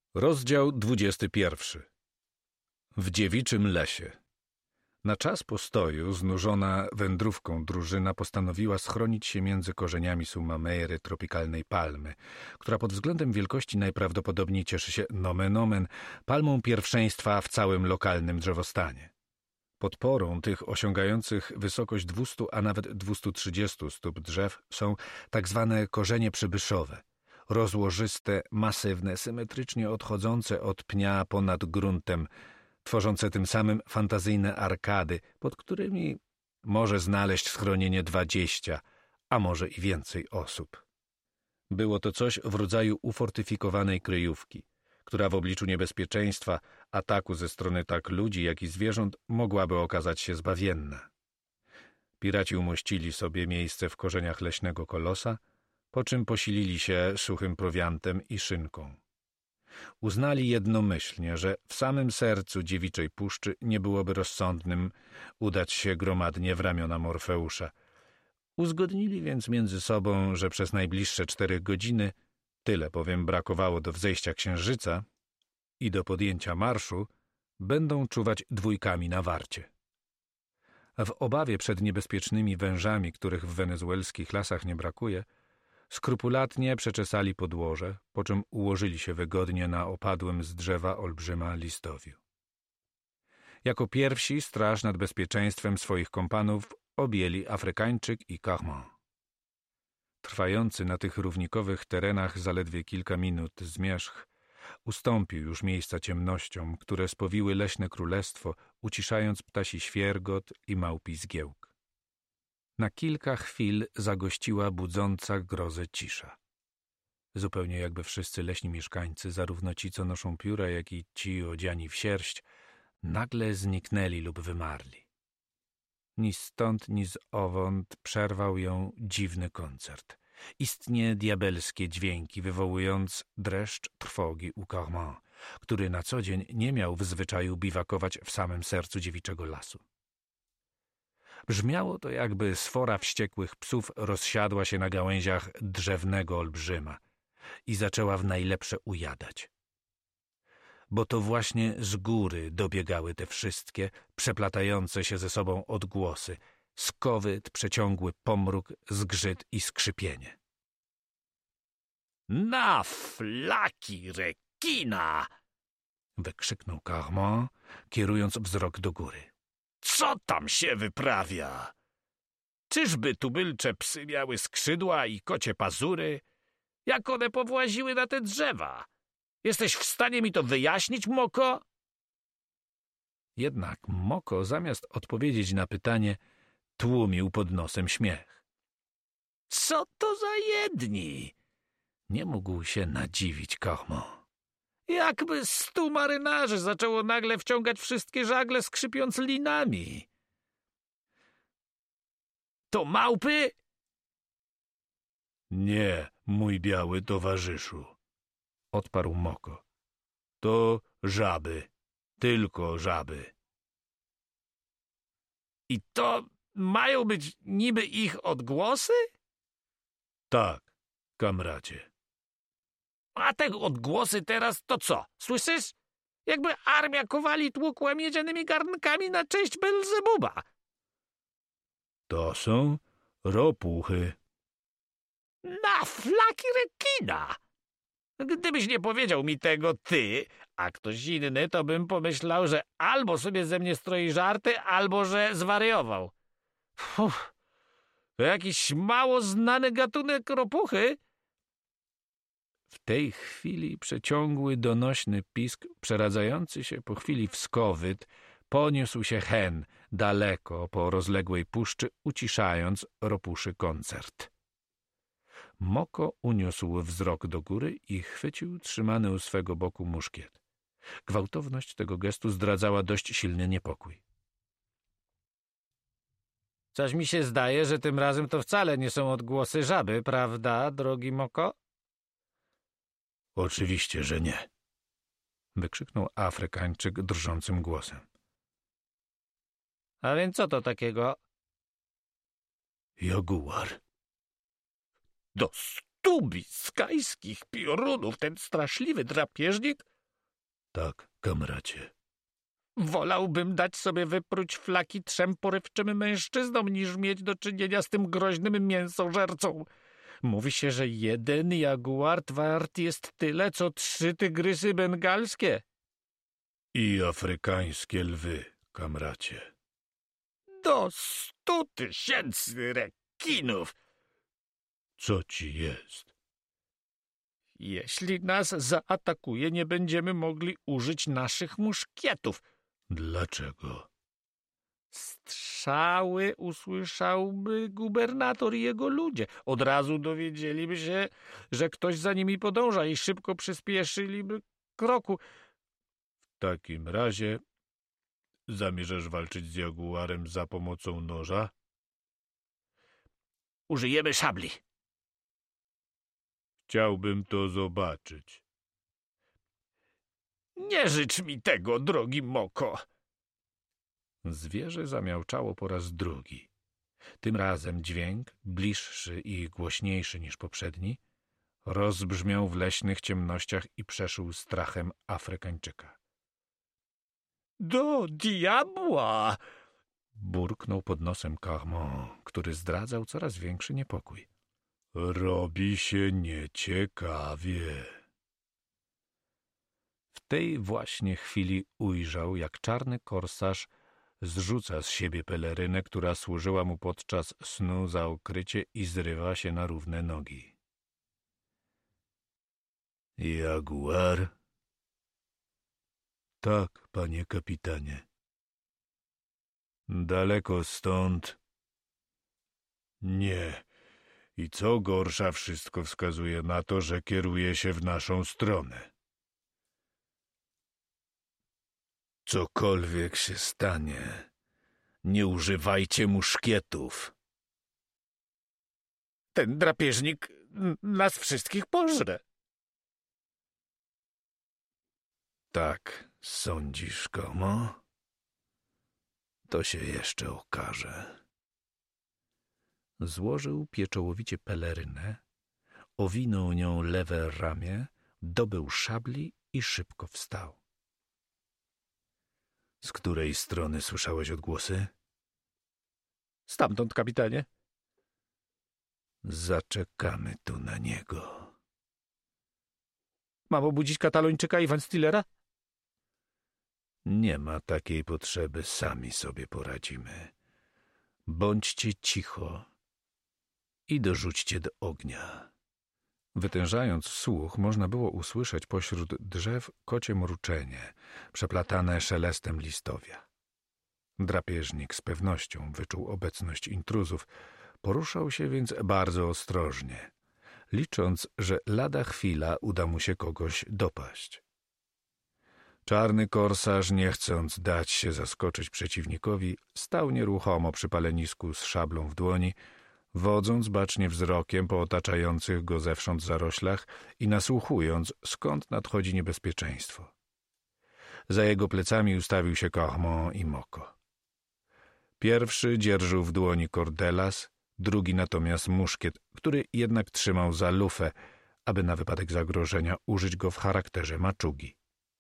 Rozdział 21. W dziewiczym lesie. Na czas postoju znużona wędrówką drużyna postanowiła schronić się między korzeniami sumameiry, tropikalnej palmy, która pod względem wielkości najprawdopodobniej cieszy się nomen omen palmą pierwszeństwa w całym lokalnym drzewostanie. Podporą tych osiągających wysokość 200, a nawet 230 stóp drzew są tak zwane korzenie przybyszowe, rozłożyste, masywne, symetrycznie odchodzące od pnia ponad gruntem, tworzące tym samym fantazyjne arkady, pod którymi może znaleźć schronienie 20, a może i więcej osób. Było to coś w rodzaju ufortyfikowanej kryjówki, która w obliczu niebezpieczeństwa, ataku ze strony tak ludzi, jak i zwierząt, mogłaby okazać się zbawienna. Piraci umościli sobie miejsce w korzeniach leśnego kolosa, po czym posilili się suchym prowiantem i szynką. Uznali jednomyślnie, że w samym sercu dziewiczej puszczy nie byłoby rozsądnym udać się gromadnie w ramiona Morfeusza. Uzgodnili więc między sobą, że przez najbliższe 4 godziny, tyle bowiem brakowało do wzejścia księżyca i do podjęcia marszu, będą czuwać dwójkami na warcie. W obawie przed niebezpiecznymi wężami, których w wenezuelskich lasach nie brakuje, skrupulatnie przeczesali podłoże, po czym ułożyli się wygodnie na opadłym z drzewa olbrzyma listowiu. Jako pierwsi straż nad bezpieczeństwem swoich kompanów objęli Afrykańczyk i Carman. Trwający na tych równikowych terenach zaledwie kilka minut zmierzch ustąpił już miejsca ciemnościom, które spowiły leśne królestwo, uciszając ptasi świergot i małpi zgiełk. Na kilka chwil zagościła budząca grozę cisza. Zupełnie jakby wszyscy leśni mieszkańcy, zarówno ci, co noszą pióra, jak i ci odziani w sierść, nagle zniknęli lub wymarli. Ni stąd, ni zowąd przerwał ją dziwny koncert. Istnie diabelskie dźwięki, wywołując dreszcz trwogi u Carman, który na co dzień nie miał w zwyczaju biwakować w samym sercu dziewiczego lasu. Brzmiało to, jakby sfora wściekłych psów rozsiadła się na gałęziach drzewnego olbrzyma i zaczęła w najlepsze ujadać. Bo to właśnie z góry dobiegały te wszystkie, przeplatające się ze sobą odgłosy, skowyt, przeciągły pomruk, zgrzyt i skrzypienie. Na flaki rekina! Wykrzyknął Carman, kierując wzrok do góry. Co tam się wyprawia? Czyżby tubylcze psy miały skrzydła i kocie pazury? Jak one powłaziły na te drzewa? Jesteś w stanie mi to wyjaśnić, Moko? Jednak Moko, zamiast odpowiedzieć na pytanie, tłumił pod nosem śmiech. Co to za jedni? Nie mógł się nadziwić Carman. Jakby 100 marynarzy zaczęło nagle wciągać wszystkie żagle, skrzypiąc linami. To małpy? Nie, mój biały towarzyszu, odparł Moko. To żaby, tylko żaby. I to mają być niby ich odgłosy? Tak, kamracie. A te odgłosy teraz to co? Słyszysz? Jakby armia kowali tłukła miedzianymi garnkami na cześć Belzebuba. To są ropuchy. Na flaki rekina! Gdybyś nie powiedział mi tego ty, a ktoś inny, to bym pomyślał, że albo sobie ze mnie stroi żarty, albo że zwariował. To jakiś mało znany gatunek ropuchy. W tej chwili przeciągły, donośny pisk, przeradzający się po chwili w skowyt, poniósł się hen daleko po rozległej puszczy, uciszając ropuszy koncert. Moko uniósł wzrok do góry i chwycił trzymany u swego boku muszkiet. Gwałtowność tego gestu zdradzała dość silny niepokój. Coś mi się zdaje, że tym razem to wcale nie są odgłosy żaby, prawda, drogi Moko? Oczywiście, że nie, wykrzyknął Afrykańczyk drżącym głosem. A więc co to takiego? Jaguar. Do 100 biskajskich piorunów ten straszliwy drapieżnik Tak, kamracie. Wolałbym dać sobie wypróć flaki 3 porywczym mężczyznom, niż mieć do czynienia z tym groźnym mięsożercą. Mówi się, że 1 jaguar wart jest tyle, co 3 tygrysy bengalskie. I afrykańskie lwy, kamracie. Do 100 000 rekinów. Co ci jest? Jeśli nas zaatakuje, nie będziemy mogli użyć naszych muszkietów. Dlaczego? Strzały usłyszałby gubernator i jego ludzie. Od razu dowiedzieliby się, że ktoś za nimi podąża i szybko przyspieszyliby kroku. W takim razie zamierzasz walczyć z jaguarem za pomocą noża? Użyjemy szabli. Chciałbym to zobaczyć. Nie życz mi tego, drogi Moko. Zwierzę zamiałczało po raz drugi. Tym razem dźwięk, bliższy i głośniejszy niż poprzedni, rozbrzmiał w leśnych ciemnościach i przeszył strachem Afrykańczyka. Do diabła! Burknął pod nosem Carmont, który zdradzał coraz większy niepokój. Robi się nieciekawie. W tej właśnie chwili ujrzał, jak czarny korsarz zrzuca z siebie pelerynę, która służyła mu podczas snu za okrycie, i zrywa się na równe nogi. Jaguar? Tak, panie kapitanie. Daleko stąd? Nie. I co gorsza, wszystko wskazuje na to, że kieruje się w naszą stronę. Cokolwiek się stanie, nie używajcie muszkietów. Ten drapieżnik nas wszystkich pożre. Tak sądzisz, Komo? To się jeszcze okaże. Złożył pieczołowicie pelerynę, owinął nią lewe ramię, dobył szabli i szybko wstał. Z której strony słyszałeś odgłosy? Stamtąd, kapitanie. Zaczekamy tu na niego. Mam obudzić Katalończyka i Van Stillera? Nie ma takiej potrzeby, sami sobie poradzimy. Bądźcie cicho i dorzućcie do ognia. Wytężając słuch, można było usłyszeć pośród drzew kocie mruczenie, przeplatane szelestem listowia. Drapieżnik z pewnością wyczuł obecność intruzów, poruszał się więc bardzo ostrożnie, licząc, że lada chwila uda mu się kogoś dopaść. Czarny korsarz, nie chcąc dać się zaskoczyć przeciwnikowi, stał nieruchomo przy palenisku z szablą w dłoni, wodząc bacznie wzrokiem po otaczających go zewsząd zaroślach i nasłuchując, skąd nadchodzi niebezpieczeństwo. Za jego plecami ustawił się Carmont i Moko. Pierwszy dzierżył w dłoni kordelas, drugi natomiast muszkiet, który jednak trzymał za lufę, aby na wypadek zagrożenia użyć go w charakterze maczugi.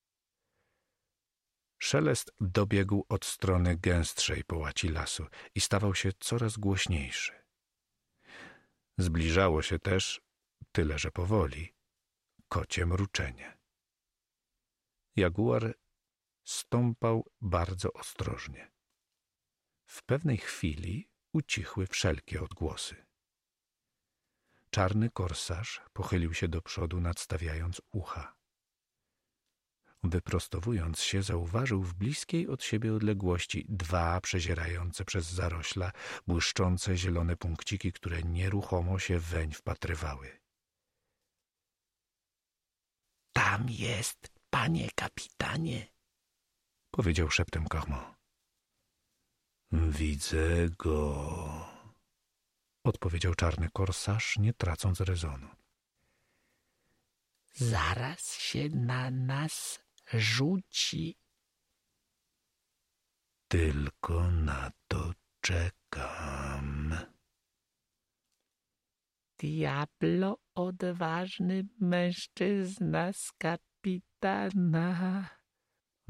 Szelest dobiegł od strony gęstszej połaci lasu i stawał się coraz głośniejszy. Zbliżało się też, tyle że powoli, kocie mruczenie. Jaguar stąpał bardzo ostrożnie. W pewnej chwili ucichły wszelkie odgłosy. Czarny korsarz pochylił się do przodu, nadstawiając ucha. Wyprostowując się, zauważył w bliskiej od siebie odległości 2 przezierające przez zarośla, błyszczące zielone punkciki, które nieruchomo się weń wpatrywały. — Tam jest, panie kapitanie — powiedział szeptem Carmont. — Widzę go — odpowiedział czarny korsarz, nie tracąc rezonu. — Zaraz się na nas rzuci. Tylko na to czekam. Diablo, odważny mężczyzna z kapitana.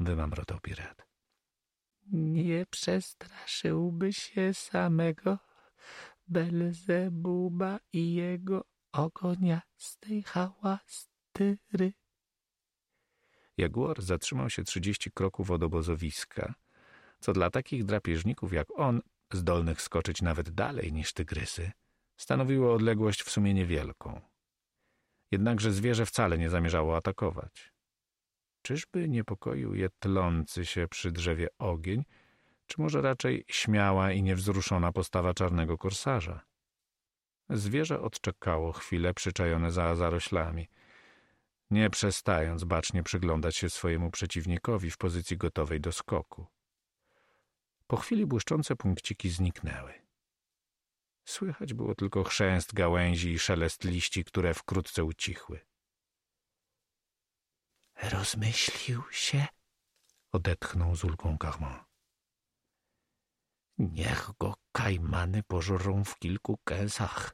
wymamrotał pirat. Nie przestraszyłby się samego Belzebuba i jego ogoniastej hałastry. Jaguar zatrzymał się 30 kroków od obozowiska, co dla takich drapieżników jak on, zdolnych skoczyć nawet dalej niż tygrysy, stanowiło odległość w sumie niewielką. Jednakże zwierzę wcale nie zamierzało atakować. Czyżby niepokoił je tlący się przy drzewie ogień, czy może raczej śmiała i niewzruszona postawa czarnego korsarza? Zwierzę odczekało chwilę przyczajone za zaroślami, nie przestając bacznie przyglądać się swojemu przeciwnikowi w pozycji gotowej do skoku. Po chwili błyszczące punkciki zniknęły. Słychać było tylko chrzęst gałęzi i szelest liści, które wkrótce ucichły. Rozmyślił się? Odetchnął z ulgą Carmant. Niech go kajmany pożrą w kilku kęsach.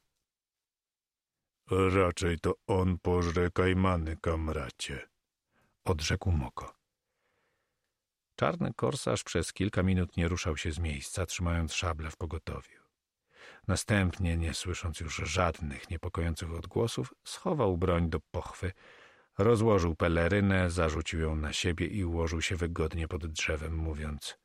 Raczej to on pożre kajmany, kamracie, odrzekł Moko. Czarny korsarz przez kilka minut nie ruszał się z miejsca, trzymając szablę w pogotowiu. Następnie, nie słysząc już żadnych niepokojących odgłosów, schował broń do pochwy, rozłożył pelerynę, zarzucił ją na siebie i ułożył się wygodnie pod drzewem, mówiąc: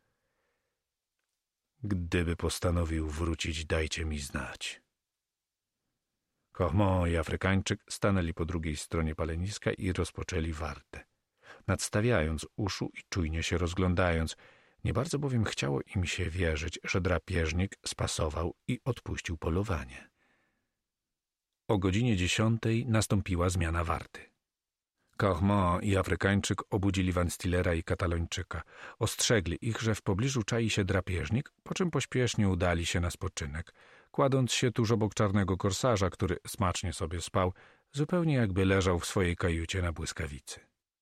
gdyby postanowił wrócić, dajcie mi znać. Carmant i Afrykańczyk stanęli po drugiej stronie paleniska i rozpoczęli wartę, nadstawiając uszu i czujnie się rozglądając. Nie bardzo bowiem chciało im się wierzyć, że drapieżnik spasował i odpuścił polowanie. O godzinie 10 nastąpiła zmiana warty. Carmant i Afrykańczyk obudzili Van Stillera i Katalończyka. Ostrzegli ich, że w pobliżu czai się drapieżnik, po czym pośpiesznie udali się na spoczynek, kładąc się tuż obok czarnego korsarza, który smacznie sobie spał, zupełnie jakby leżał w swojej kajucie na błyskawicy.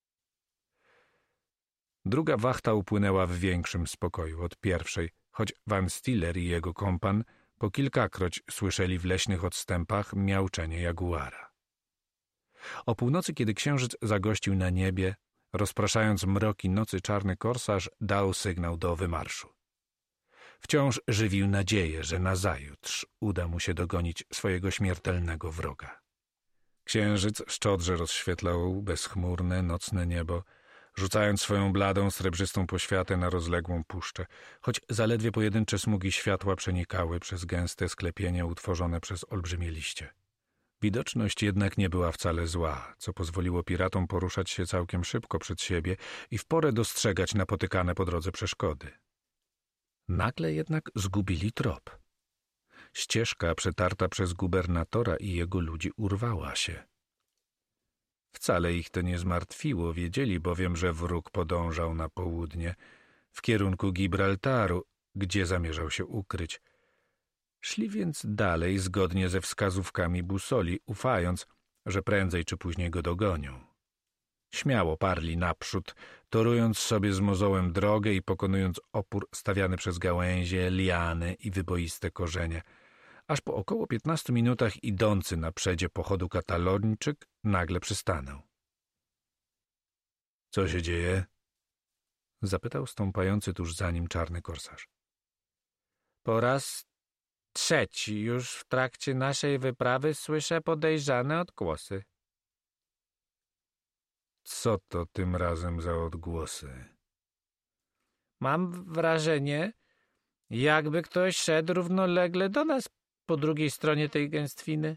Druga wachta upłynęła w większym spokoju od pierwszej, choć Van Stiller i jego kompan po kilkakroć słyszeli w leśnych odstępach miauczenie jaguara. O północy, kiedy księżyc zagościł na niebie, rozpraszając mroki nocy, czarny korsarz dał sygnał do wymarszu. Wciąż żywił nadzieję, że nazajutrz uda mu się dogonić swojego śmiertelnego wroga. Księżyc szczodrze rozświetlał bezchmurne, nocne niebo, rzucając swoją bladą, srebrzystą poświatę na rozległą puszczę, choć zaledwie pojedyncze smugi światła przenikały przez gęste sklepienie utworzone przez olbrzymie liście. Widoczność jednak nie była wcale zła, co pozwoliło piratom poruszać się całkiem szybko przed siebie i w porę dostrzegać napotykane po drodze przeszkody. Nagle jednak zgubili trop. Ścieżka przetarta przez gubernatora i jego ludzi urwała się. Wcale ich to nie zmartwiło, wiedzieli bowiem, że wróg podążał na południe, w kierunku Gibraltaru, gdzie zamierzał się ukryć. Szli więc dalej zgodnie ze wskazówkami busoli, ufając, że prędzej czy później go dogonią. Śmiało parli naprzód, torując sobie z mozołem drogę i pokonując opór stawiany przez gałęzie, liany i wyboiste korzenie, aż po około 15 minutach idący na przedzie pochodu Katalończyk nagle przystanął. — Co się dzieje? — zapytał stąpający tuż za nim czarny korsarz. — Po raz trzeci już w trakcie naszej wyprawy słyszę podejrzane odgłosy. — Co to tym razem za odgłosy? — Mam wrażenie, jakby ktoś szedł równolegle do nas po drugiej stronie tej gęstwiny.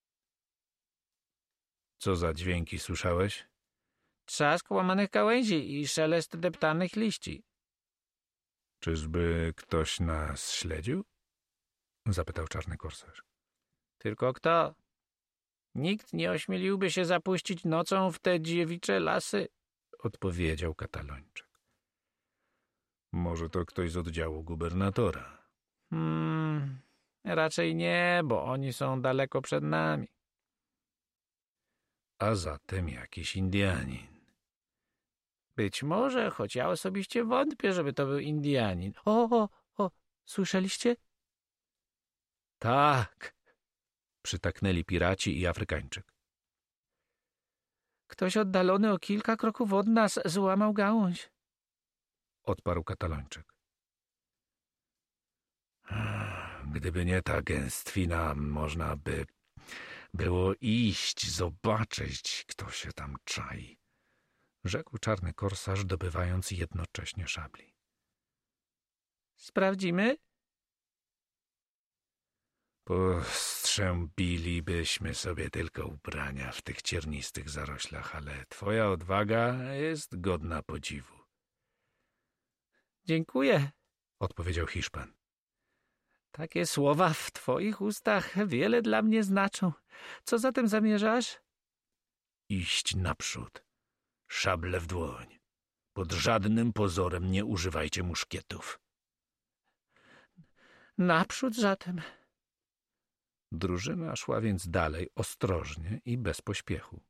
— Co za dźwięki słyszałeś? — Trzask łamanych gałęzi i szelest deptanych liści. — Czyżby ktoś nas śledził? — zapytał czarny korsarz. — Tylko kto? Nikt nie ośmieliłby się zapuścić nocą w te dziewicze lasy — odpowiedział Katalończyk. — Może to ktoś z oddziału gubernatora? Raczej nie, bo oni są daleko przed nami. — A zatem jakiś Indianin. — Być może, choć ja osobiście wątpię, żeby to był Indianin. O, słyszeliście? — Tak! — przytaknęli piraci i Afrykańczyk. — Ktoś oddalony o kilka kroków od nas złamał gałąź. odparł Katalończyk. Gdyby nie ta gęstwina, można by było iść, zobaczyć, kto się tam czai, rzekł czarny korsarz, dobywając jednocześnie szabli. Sprawdzimy? Postrzębilibyśmy sobie tylko ubrania w tych ciernistych zaroślach, ale twoja odwaga jest godna podziwu. Dziękuję, odpowiedział Hiszpan. Takie słowa w twoich ustach wiele dla mnie znaczą. Co zatem zamierzasz? Iść naprzód, szable w dłoń. Pod żadnym pozorem nie używajcie muszkietów. Naprzód zatem. Drużyna szła więc dalej ostrożnie i bez pośpiechu.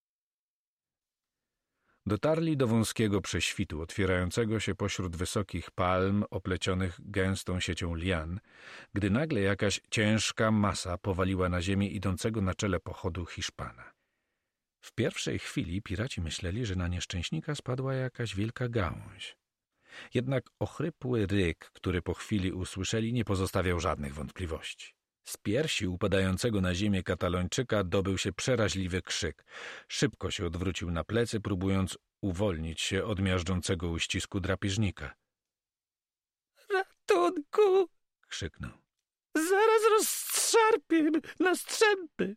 Dotarli do wąskiego prześwitu otwierającego się pośród wysokich palm oplecionych gęstą siecią lian, gdy nagle jakaś ciężka masa powaliła na ziemię idącego na czele pochodu Hiszpana. W pierwszej chwili piraci myśleli, że na nieszczęśnika spadła jakaś wielka gałąź. Jednak ochrypły ryk, który po chwili usłyszeli, nie pozostawiał żadnych wątpliwości. Z piersi upadającego na ziemię Katalończyka dobył się przeraźliwy krzyk. Szybko się odwrócił na plecy, próbując uwolnić się od miażdżącego uścisku drapieżnika. Ratunku! Krzyknął. Zaraz rozszarpię na strzępy!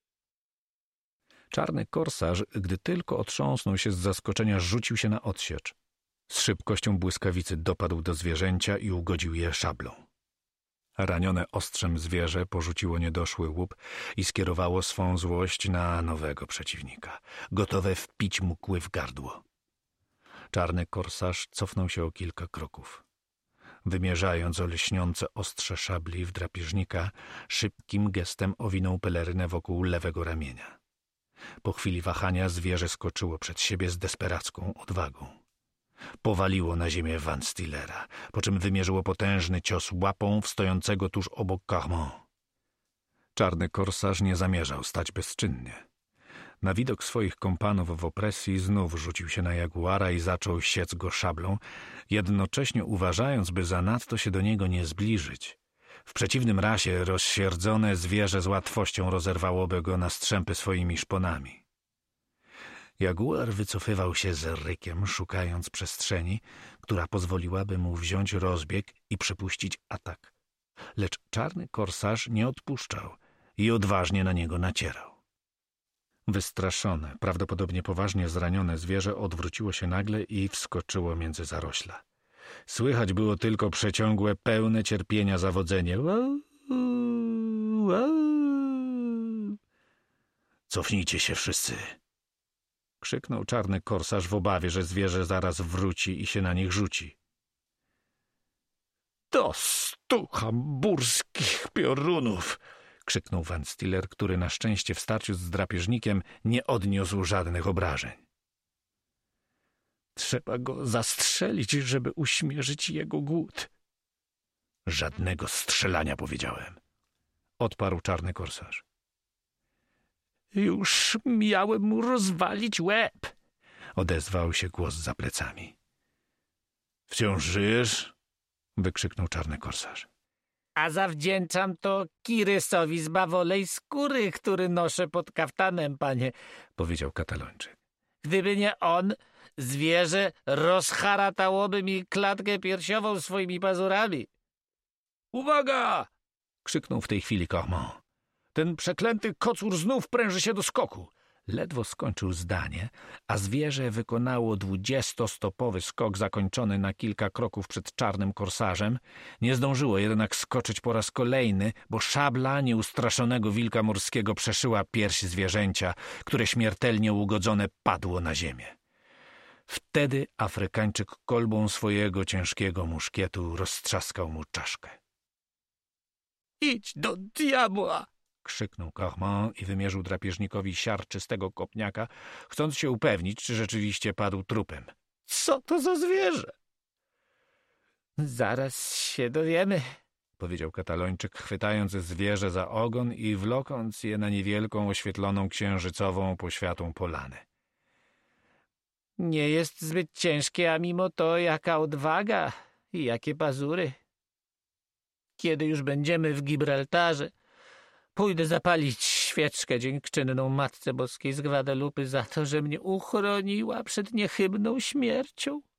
Czarny korsarz, gdy tylko otrząsnął się z zaskoczenia, rzucił się na odsiecz. Z szybkością błyskawicy dopadł do zwierzęcia i ugodził je szablą. Ranione ostrzem zwierzę porzuciło niedoszły łup i skierowało swą złość na nowego przeciwnika, gotowe wpić mu kły w gardło. Czarny korsarz cofnął się o kilka kroków. Wymierzając olśniące ostrze szabli w drapieżnika, szybkim gestem owinął pelerynę wokół lewego ramienia. Po chwili wahania zwierzę skoczyło przed siebie z desperacką odwagą. Powaliło na ziemię Van Stillera, po czym wymierzyło potężny cios łapą w stojącego tuż obok Carmont. Czarny korsarz nie zamierzał stać bezczynnie. Na widok swoich kompanów w opresji znów rzucił się na jaguara i zaczął siec go szablą, jednocześnie uważając, by zanadto się do niego nie zbliżyć. W przeciwnym razie rozsierdzone zwierzę z łatwością rozerwałoby go na strzępy swoimi szponami. Jaguar wycofywał się z rykiem, szukając przestrzeni, która pozwoliłaby mu wziąć rozbieg i przepuścić atak. Lecz czarny korsarz nie odpuszczał i odważnie na niego nacierał. Wystraszone, prawdopodobnie poważnie zranione zwierzę odwróciło się nagle i wskoczyło między zarośla. Słychać było tylko przeciągłe, pełne cierpienia zawodzenie. Cofnijcie się wszyscy! Krzyknął czarny korsarz w obawie, że zwierzę zaraz wróci i się na nich rzuci. Do 100 hamburskich piorunów! Krzyknął Van Stiller, który na szczęście w starciu z drapieżnikiem nie odniósł żadnych obrażeń. Trzeba go zastrzelić, żeby uśmierzyć jego głód. Żadnego strzelania, powiedziałem, odparł czarny korsarz. Już miałem mu rozwalić łeb, odezwał się głos za plecami. Wciąż żyjesz? Wykrzyknął czarny korsarz. A zawdzięczam to Kirysowi z bawolej skóry, który noszę pod kaftanem, panie, powiedział Katalończyk. Gdyby nie on, zwierzę rozharatałoby mi klatkę piersiową swoimi pazurami. Uwaga! Krzyknął w tej chwili Carmont. Ten przeklęty kocur znów pręży się do skoku. Ledwo skończył zdanie, a zwierzę wykonało 20-stopowy skok zakończony na kilka kroków przed czarnym korsarzem. Nie zdążyło jednak skoczyć po raz kolejny, bo szabla nieustraszonego wilka morskiego przeszyła pierś zwierzęcia, które śmiertelnie ugodzone padło na ziemię. Wtedy Afrykańczyk kolbą swojego ciężkiego muszkietu roztrzaskał mu czaszkę. Idź do diabła! Krzyknął Carmont i wymierzył drapieżnikowi siarczystego kopniaka, chcąc się upewnić, czy rzeczywiście padł trupem. Co to za zwierzę? Zaraz się dowiemy, powiedział Katalończyk, chwytając zwierzę za ogon i wlokąc je na niewielką, oświetloną księżycową poświatą polanę. Nie jest zbyt ciężkie, a mimo to jaka odwaga i jakie pazury. Kiedy już będziemy w Gibraltarze, pójdę zapalić świeczkę dziękczynną Matce Boskiej z Gwadelupy za to, że mnie uchroniła przed niechybną śmiercią.